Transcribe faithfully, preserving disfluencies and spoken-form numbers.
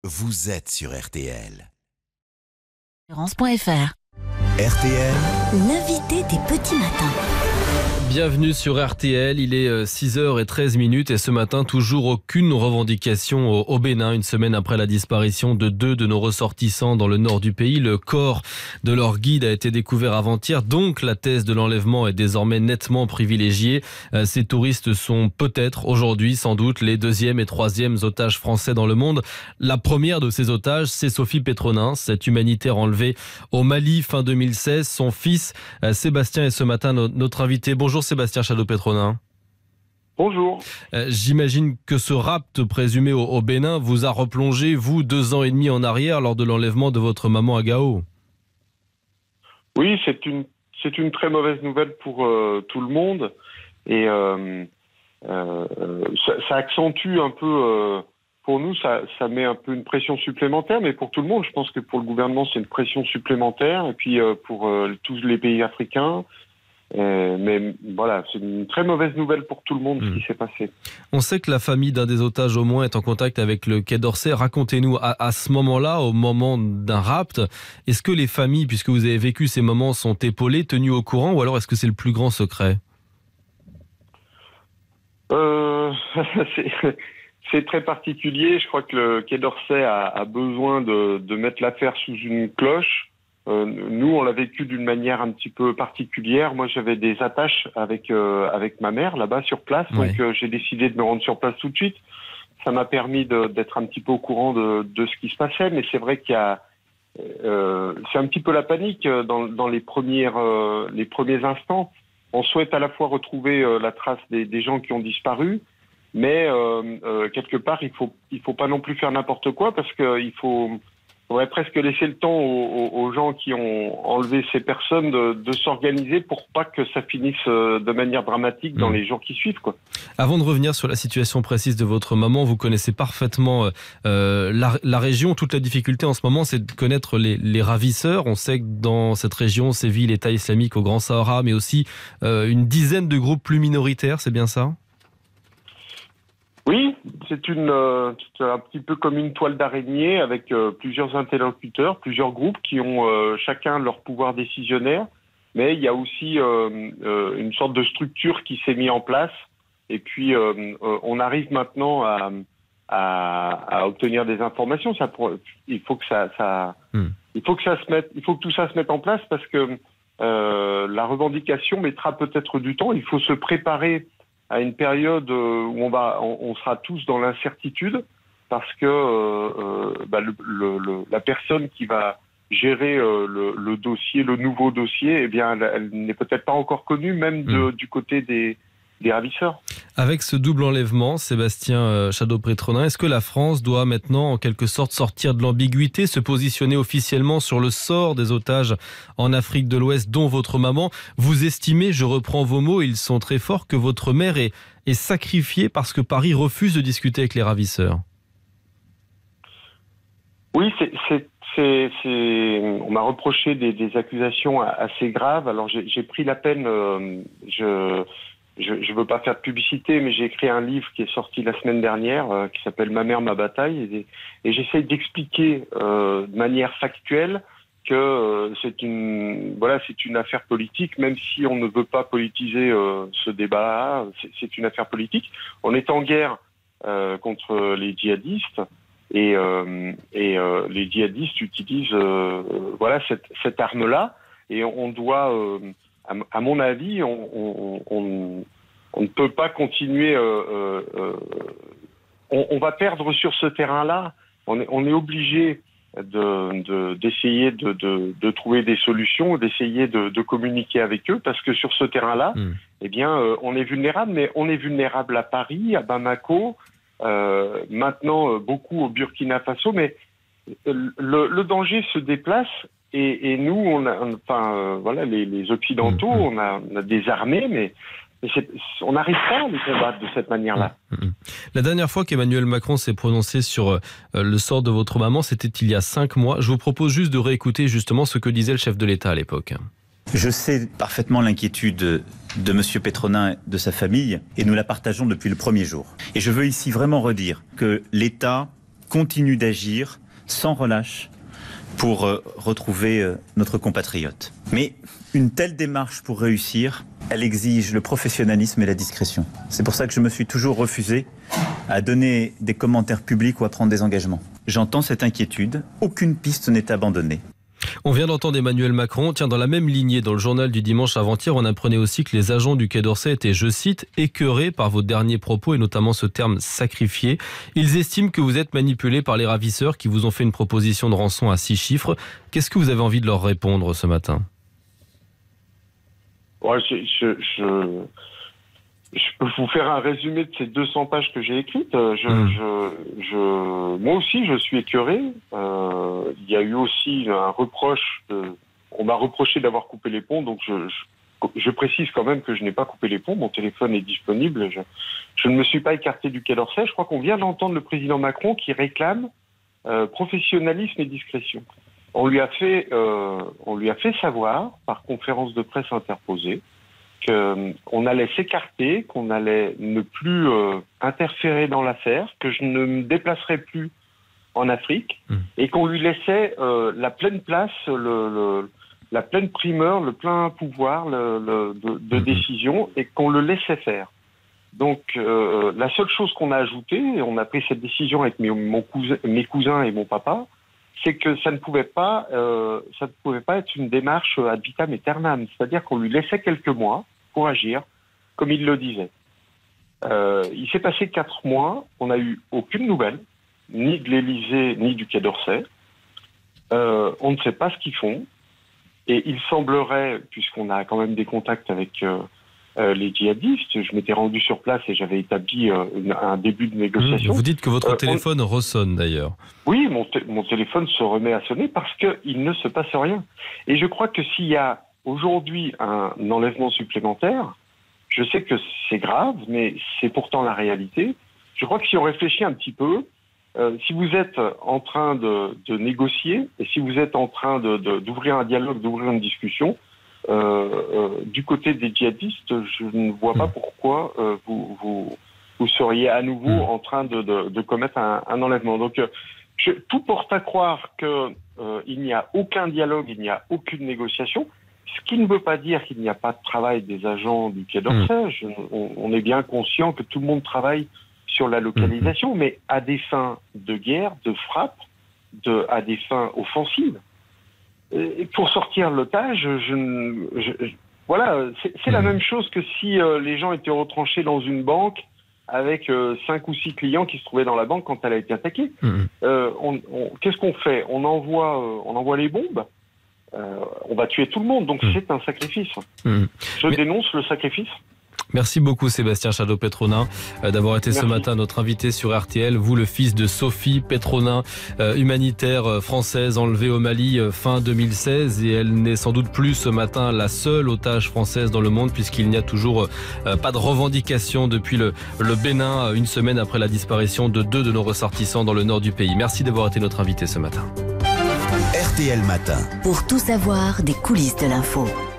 vous êtes sur R T L. France.fr R T L, l'invité des petits matins. Bienvenue sur R T L, il est six heures treize et ce matin, toujours aucune revendication au Bénin. Une semaine après la disparition de deux de nos ressortissants dans le nord du pays, le corps de leur guide a été découvert avant-hier, donc la thèse de l'enlèvement est désormais nettement privilégiée. Ces touristes sont peut-être aujourd'hui, sans doute, les deuxièmes et troisièmes otages français dans le monde. La première de ces otages, c'est Sophie Petronin, cette humanitaire enlevée au Mali fin deux mille seize. Son fils, Sébastien, est ce matin notre invité. Bonjour Sébastien Chadeau-Petronin. Bonjour. Euh, j'imagine que ce rapt présumé au, au Bénin vous a replongé, vous, deux ans et demi en arrière lors de l'enlèvement de votre maman à Gao. Oui, c'est une, c'est une très mauvaise nouvelle pour euh, tout le monde. Et euh, euh, ça, ça accentue un peu, euh, pour nous, ça, ça met un peu une pression supplémentaire, mais pour tout le monde, je pense que pour le gouvernement, c'est une pression supplémentaire. Et puis euh, pour euh, tous les pays africains, Euh, mais voilà, c'est une très mauvaise nouvelle pour tout le monde mmh. ce qui s'est passé. On sait que la famille d'un des otages au moins est en contact avec le Quai d'Orsay. Racontez-nous, à, à ce moment-là, au moment d'un rapt, est-ce que les familles, puisque vous avez vécu ces moments, sont épaulées, tenues au courant, ou alors est-ce que c'est le plus grand secret ? euh, c'est, c'est très particulier. Je crois que le Quai d'Orsay a, a besoin de, de mettre l'affaire sous une cloche. Euh, nous, on l'a vécu d'une manière un petit peu particulière. Moi, j'avais des attaches avec euh, avec ma mère là-bas sur place, ouais. donc euh, j'ai décidé de me rendre sur place tout de suite. Ça m'a permis de, d'être un petit peu au courant de, de ce qui se passait, mais c'est vrai qu'il y a, euh, c'est un petit peu la panique dans, dans les premières euh, les premiers instants. On souhaite à la fois retrouver euh, la trace des, des gens qui ont disparu, mais euh, euh, quelque part, il faut il faut pas non plus faire n'importe quoi parce que il faut On aurait presque laissé le temps aux, aux gens qui ont enlevé ces personnes de, de s'organiser pour pas que ça finisse de manière dramatique dans mmh. les jours qui suivent, quoi. Avant de revenir sur la situation précise de votre maman, vous connaissez parfaitement euh, la, la région. Toute la difficulté en ce moment, c'est de connaître les, les ravisseurs. On sait que dans cette région sévit l'État islamique au Grand Sahara, mais aussi euh, une dizaine de groupes plus minoritaires, c'est bien ça ? Oui, c'est une, euh, c'est un petit peu comme une toile d'araignée avec euh, plusieurs interlocuteurs, plusieurs groupes qui ont euh, chacun leur pouvoir décisionnaire, mais il y a aussi euh, euh, une sorte de structure qui s'est mise en place. Et puis euh, euh, on arrive maintenant à, à, à obtenir des informations. Ça, pour, il faut que ça, ça mmh. il faut que ça se mette, il faut que tout ça se mette en place parce que euh, la revendication mettra peut-être du temps. Il faut se préparer à une période où on va, on, on sera tous dans l'incertitude parce que euh, bah le, le, le, la personne qui va gérer euh, le, le dossier, le nouveau dossier, eh bien, elle, elle n'est peut-être pas encore connue, même de, mmh. du côté des, des ravisseurs. Avec ce double enlèvement, Sébastien Chadeau-Petronin, est-ce que la France doit maintenant, en quelque sorte, sortir de l'ambiguïté, se positionner officiellement sur le sort des otages en Afrique de l'Ouest, dont votre maman ? Vous estimez, je reprends vos mots, ils sont très forts, que votre mère est, est sacrifiée parce que Paris refuse de discuter avec les ravisseurs ? Oui, c'est, c'est, c'est, c'est... on m'a reproché des, des accusations assez graves. Alors j'ai, j'ai pris la peine, euh, je... Je ne veux pas faire de publicité, mais j'ai écrit un livre qui est sorti la semaine dernière, euh, qui s'appelle « Ma mère, ma bataille », et, et j'essaie d'expliquer euh, de manière factuelle que euh, c'est une voilà, c'est une affaire politique, même si on ne veut pas politiser euh, ce débat, c'est, c'est une affaire politique. On est en guerre euh, contre les djihadistes, et, euh, et euh, les djihadistes utilisent euh, voilà cette, cette arme-là, et on doit... Euh, À mon avis, on, on, on, on ne peut pas continuer. Euh, euh, on, on va perdre sur ce terrain-là. On est, on est obligé de, de, d'essayer de, de, de trouver des solutions, d'essayer de, de communiquer avec eux, parce que sur ce terrain-là, mmh. eh bien, euh, on est vulnérable, mais on est vulnérable à Paris, à Bamako, euh, maintenant euh, beaucoup au Burkina Faso, mais le, le danger se déplace. Et, et nous, on a, enfin, euh, voilà, les, les Occidentaux, mmh. on, a, on a des armées, mais, mais c'est, on n'arrive pas à les combattre de cette manière-là. Mmh. La dernière fois qu'Emmanuel Macron s'est prononcé sur euh, le sort de votre maman, c'était il y a cinq mois. Je vous propose juste de réécouter justement ce que disait le chef de l'État à l'époque. Je sais parfaitement l'inquiétude de M. Petronin et de sa famille, et nous la partageons depuis le premier jour. Et je veux ici vraiment redire que l'État continue d'agir sans relâche pour euh, retrouver euh, notre compatriote. Mais une telle démarche pour réussir, elle exige le professionnalisme et la discrétion. C'est pour ça que je me suis toujours refusé à donner des commentaires publics ou à prendre des engagements. J'entends cette inquiétude, aucune piste n'est abandonnée. On vient d'entendre Emmanuel Macron. Tiens, dans la même lignée, dans le journal du dimanche avant-hier, on apprenait aussi que les agents du Quai d'Orsay étaient, je cite, écœurés par vos derniers propos et notamment ce terme sacrifié. Ils estiment que vous êtes manipulé par les ravisseurs qui vous ont fait une proposition de rançon à six chiffres. Qu'est-ce que vous avez envie de leur répondre ce matin ? Ouais, je, je, je, je peux vous faire un résumé de ces deux cents pages que j'ai écrites. Je, mmh. je, je, moi aussi, je suis écœuré. Euh, il y a eu aussi un reproche. De, on m'a reproché d'avoir coupé les ponts, donc je, je, je précise quand même que je n'ai pas coupé les ponts. Mon téléphone est disponible. Je, je ne me suis pas écarté du Quai d'Orsay. Je crois qu'on vient d'entendre le président Macron qui réclame euh, professionnalisme et discrétion. On lui a fait, euh, on lui a fait savoir par conférence de presse interposée qu'on allait s'écarter, qu'on allait ne plus euh, interférer dans l'affaire, que je ne me déplacerais plus en Afrique mmh. et qu'on lui laissait euh, la pleine place, le, le, la pleine primeur, le plein pouvoir le, le, de, de mmh. décision et qu'on le laissait faire. Donc euh, la seule chose qu'on a ajoutée, et on a pris cette décision avec mes, mon cousin, mes cousins et mon papa, c'est que ça ne pouvait pas, euh, ça ne pouvait pas être une démarche ad vitam aeternam, c'est-à-dire qu'on lui laissait quelques mois pour agir, comme il le disait. Euh, il s'est passé quatre mois, on n'a eu aucune nouvelle, ni de l'Élysée, ni du Quai d'Orsay. Euh, on ne sait pas ce qu'ils font, et il semblerait, puisqu'on a quand même des contacts avec euh, euh, les djihadistes, je m'étais rendu sur place et j'avais établi euh, une, un début de négociation. Vous dites que votre euh, téléphone on... ressonne d'ailleurs. Oui, mon, t- mon téléphone se remet à sonner parce qu'il ne se passe rien. Et je crois que s'il y a aujourd'hui un enlèvement supplémentaire, je sais que c'est grave, mais c'est pourtant la réalité. Je crois que si on réfléchit un petit peu, euh, si vous êtes en train de, de négocier et si vous êtes en train de, de, d'ouvrir un dialogue, d'ouvrir une discussion, euh, euh, du côté des djihadistes, je ne vois pas pourquoi euh, vous, vous, vous seriez à nouveau en train de, de, de commettre un, un enlèvement. Donc, euh, je, tout porte à croire qu'il euh, n'y a aucun dialogue, il n'y a aucune négociation. Ce qui ne veut pas dire qu'il n'y a pas de travail des agents du Quai d'Orsay. Je, on, on est bien conscient que tout le monde travaille sur la localisation, mmh. mais à des fins de guerre, de frappe, de, à des fins offensives. Et pour sortir l'otage, je, je, je, voilà, c'est, c'est mmh. la même chose que si euh, les gens étaient retranchés dans une banque avec euh, cinq ou six clients qui se trouvaient dans la banque quand elle a été attaquée. Mmh. Euh, on, on, qu'est-ce qu'on fait ? On envoie, euh, on envoie les bombes. Euh, on va tuer tout le monde, donc mmh. c'est un sacrifice. Mmh. Je Mais... dénonce le sacrifice. Merci beaucoup Sébastien Chadot-Petronin euh, d'avoir été Merci. ce matin notre invité sur R T L. Vous, le fils de Sophie Petronin, euh, humanitaire euh, française enlevée au Mali euh, fin deux mille seize, et elle n'est sans doute plus ce matin la seule otage française dans le monde, puisqu'il n'y a toujours euh, pas de revendication depuis le, le Bénin, une semaine après la disparition de deux de nos ressortissants dans le nord du pays. Merci d'avoir été notre invité ce matin. R T L Matin. Pour tout savoir des coulisses de l'info.